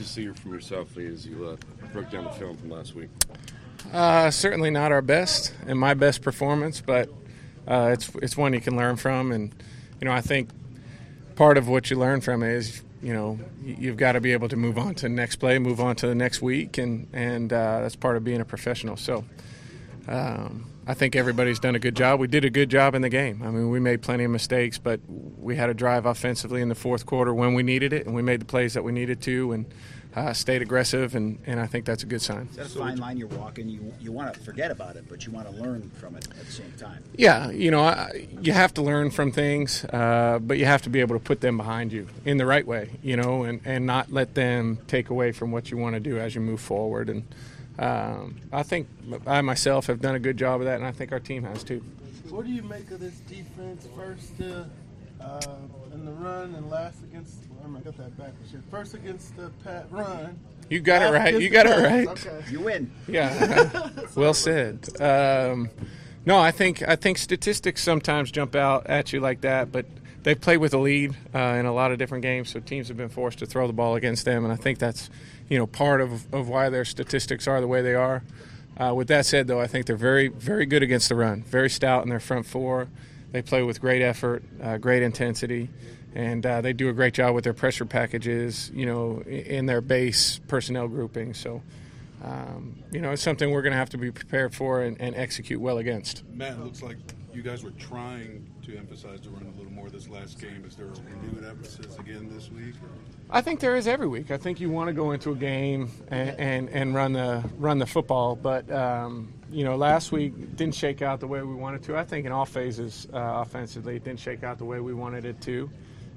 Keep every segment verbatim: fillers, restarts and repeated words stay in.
see from yourself as you uh, broke down the film from last week? Uh, certainly not our best and my best performance, but uh, it's it's one you can learn from. And, you know, I think part of what you learn from it is, you know, you've got to be able to move on to the next play, move on to the next week, and, and uh, that's part of being a professional. So um, I think everybody's done a good job. We did a good job in the game. I mean, we made plenty of mistakes, but we had a drive offensively in the fourth quarter when we needed it, and we made the plays that we needed to, and uh, stayed aggressive, and, and I think that's a good sign. Is that a fine line you're walking? You you want to forget about it, but you want to learn from it at the same time. Yeah, you know, I, you have to learn from things, uh, but you have to be able to put them behind you in the right way, you know, and, and not let them take away from what you want to do as you move forward. And um, I think I myself have done a good job of that, and I think our team has too. What do you make of this defense? First uh, uh, in the run and last against – I got that backwards here. First against the pat run. You got it right. You got it right. Okay. You win. Yeah. Well said. Um, no, I think I think statistics sometimes jump out at you like that, but they play with a lead uh, in a lot of different games, so teams have been forced to throw the ball against them, and I think that's, you know, part of, of why their statistics are the way they are. Uh, with that said, though, I think they're very, very good against the run, very stout in their front four. They play with great effort, uh, great intensity. And uh, they do a great job with their pressure packages, you know, in their base personnel grouping. So, um, you know, it's something we're going to have to be prepared for and, and execute well against. Matt, it looks like you guys were trying to emphasize the run a little more this last game. Is there a renewed emphasis again this week? I think there is every week. I think you want to go into a game and, and, and run the run the football. But, um, you know, last week didn't shake out the way we wanted to. I think in all phases uh, offensively it didn't shake out the way we wanted it to.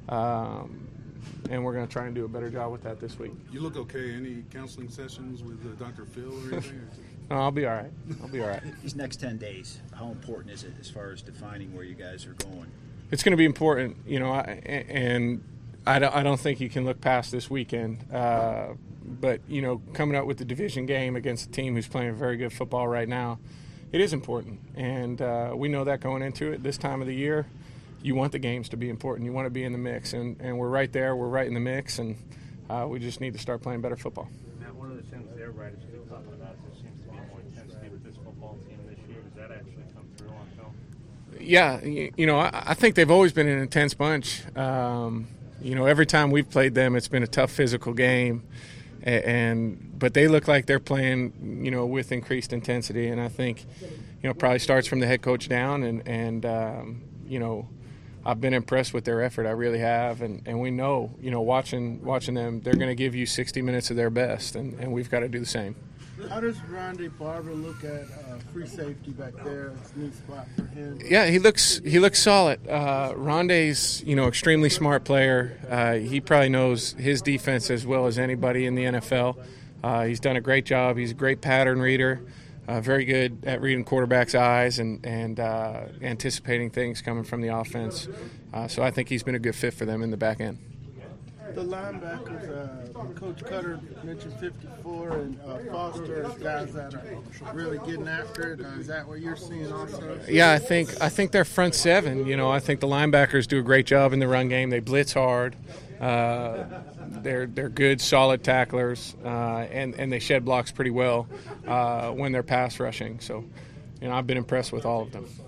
Um, and we're going to try and do a better job with that this week. You look okay. Any counseling sessions with uh, Doctor Phil or anything? No, I'll be all right. I'll be all right. These next ten days, how important is it as far as defining where you guys are going? It's going to be important, you know, and I don't, I don't think you can look past this weekend. Uh, but, you know, coming out with the division game against a team who's playing very good football right now, it is important. And uh, we know that going into it this time of the year. You want the games to be important. You want to be in the mix, and, and we're right there. We're right in the mix, and uh, we just need to start playing better football. Matt, one of the things their writers have been talking about is there seems to be more intensity with this football team this year. Does that actually come through on film? Yeah, you, you know, I, I think they've always been an intense bunch. Um, you know, every time we've played them, it's been a tough physical game, and, and but they look like they're playing, you know, with increased intensity, and I think, you know, probably starts from the head coach down, and and um, you know. I've been impressed with their effort. I really have, and, and we know, you know, watching watching them, they're going to give you sixty minutes of their best, and, and we've got to do the same. How does Rondé Barber look at uh, free safety back there? It's a new spot for him. Yeah, he looks he looks solid. Uh, Rondé's, you know, extremely smart player. Uh, he probably knows his defense as well as anybody in the N F L. Uh, he's done a great job. He's a great pattern reader. Uh, very good at reading quarterbacks' eyes and, and uh, anticipating things coming from the offense. Uh, so I think he's been a good fit for them in the back end. The linebackers, uh, Coach Cutter mentioned fifty-four, and uh, Foster as guys that are really getting after it. Uh, is that what you're seeing also? Yeah, I think I think they're front seven. You know, I think the linebackers do a great job in the run game. They blitz hard. Uh, they're they're good, solid tacklers, uh, and and they shed blocks pretty well uh, when they're pass rushing. So, you know, I've been impressed with all of them.